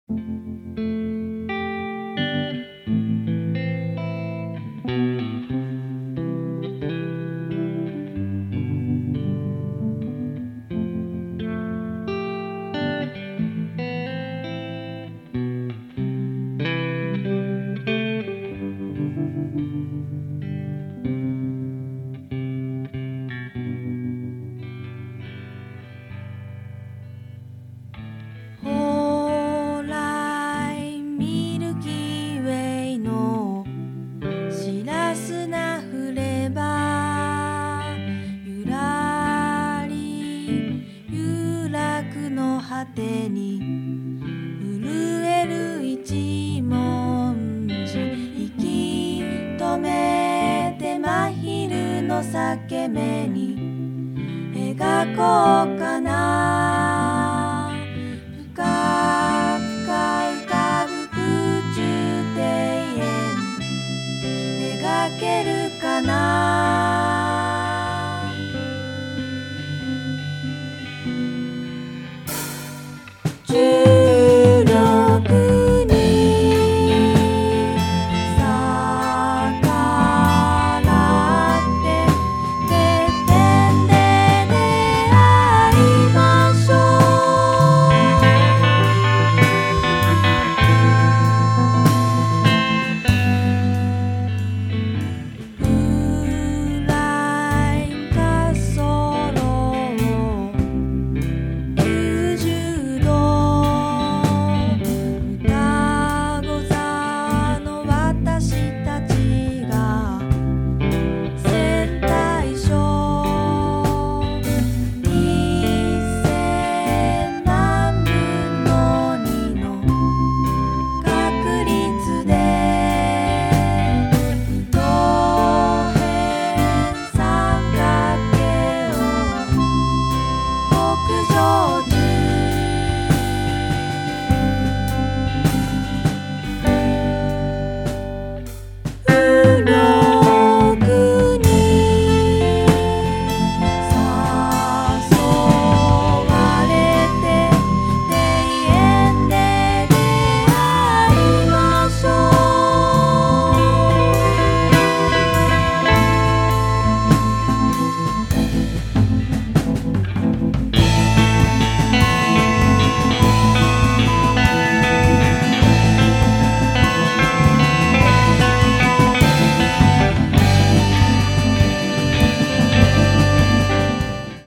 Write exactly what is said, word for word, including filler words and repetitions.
ほらいミルキーウェイの白砂降ればゆらり遊楽の果てに震える一文字息止めて真昼の裂け目に描こうかな深く浮かぶ空中庭園描けるかな